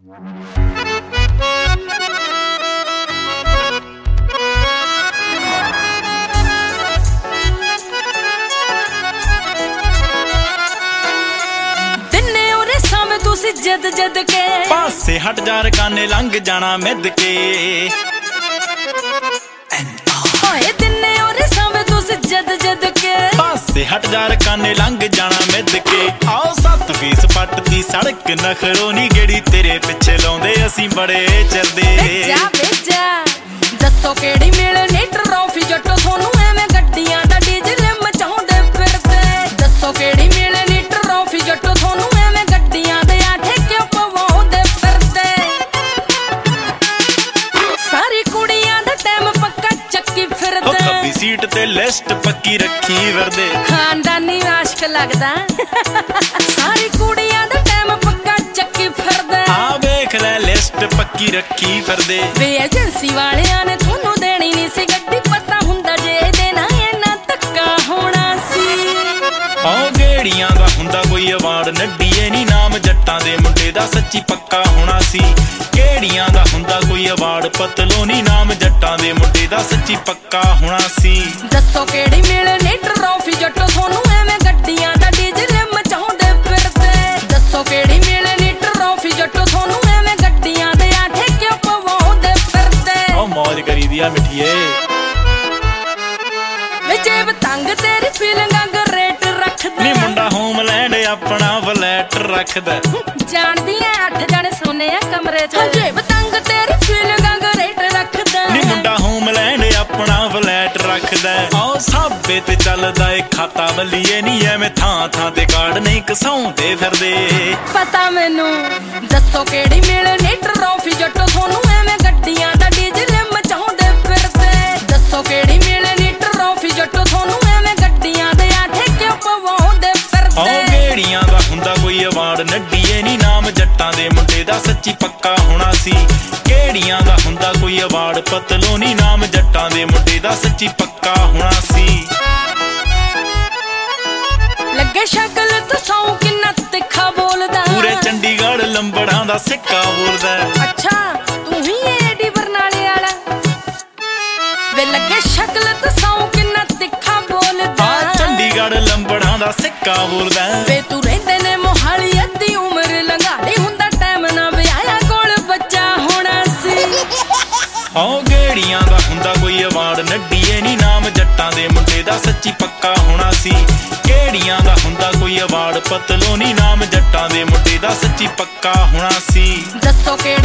जद जद के पासे हट जा रकाने लंघ जाना मिद के दिने और सावे तुसी जद जद के पासे हट जा रकाने लंघ जाना मिद के आओ 7 फीस पटती सड़क नखरों नी गेड़ी तेरे पिछे लाउंदे असीं बड़े चलदे जा बेजा दसो केड़ी मिलनी ट्रॉफी जट्टो थोनू एवें गड्डियां दा डीजल मचाउंदे फिरदे दसो केड़ी मिलनी ट्रॉफी जट्टो थोनू एवें गड्डियां दे आठे क्यों पवाउंदे फिरदे सारी कुड़ियां दा टाइम पक्का चक्की फिरदे खब्बी सीट ते लिस्ट पक्की रखी फिरदे खानदानी आशिक लगदा सारी कुड़ियां दा टाइम पक्का चक्की फिरदे आ वेख ले लिस्ट पक्की रखी फिरदे वे एजेंसी वालियां ने थोनू देनी नहीं सी गड्डी पता हुंदा जे देना इन्ना धक्का होना सी ओ गेड़ियां दा हुंदा कोई अवार्ड नड्डीए नी नाम जट्टां दे मुंडे दा सच्ची पक्का होना सी गेड़ियां दा हुंदा कोई अवार्ड पतलो नी नाम जट्टां दे मुंडे दा सच्ची पक्का होना सी दसो केड़ी मिलनी ट्रॉफी जट्टो थोनू एवें गड्डियां दा डीजल मचाउंदे फिरदे दसो केड़ी मिलनी ट्रॉफी जट्टो थोनू एवें गड्डियां दे आठे क्यों पवाउंदे फिरदे ओ मौज करी दिया मिठिए वे जेब तंग तेरी फीलिंगां ग्रेट रखदा नी मुंडा होमलैंड अपना फ्लैट रखदा जानदी ऐ 8 जने सोने आ कमरे च जेब तंग तेरी फीलिंगां ग्रेट रखदा नी मुंडा होमलैंड अपना फ्लैट रखदा आओ साबे ते चलदा ए खाता बल्लीए नी एवें थां थां ते कार्ड नहीं घसाउंदे फिरदे पता मैनू दसो केड़ी मिलनी ट्रॉफी जट्टो थोनू एवें गड्डियां दा डीजल मचाउंदे फिरदे दसो केड़ी मिलनी ट्रॉफी जट्टो थोनू एवें गड्डियां दे आठे क्यों पवाउंदे फिरदे ओ गेड़ियां दा हुंदा कोई अवार्ड नड्डीए नी नाम जट्टां दे मुंडे दा सच्ची पक्का होना सी गेड़ियां दा हुंदा कोई अवार्ड पतलो नी नाम जट्टां दे मुंडे दा सच्ची पक्का होना सी लगे शक्ल तो सौ किन्ना तिखा बोलदा पूरे चंडीगढ़ लंबड़ां दा सिक्का बोलदा अच्छा तू ही एडी बरनाले वाला वे लगे शक्ल तो सौ किन्ना तिखा बोलदा चंडीगढ़ लंबड़ां दा सिक्का बोलदा वे तू रहंदे ने मोहाली अद्धी उम्र लंघाली हुंदा टाइम ना विआया कोल बच्चा होना सी ओ गेड़ियां दा हुंदा कोई अवार्ड नड्डीए नी नाम जट्टां दे मुंडे दा सच्ची पक्का होना सी गेड़ियां दा हुंदा कोई अवार्ड पतलो नी नाम जट्टां दे मुंडे दा सच्ची पक्का होना सी दसो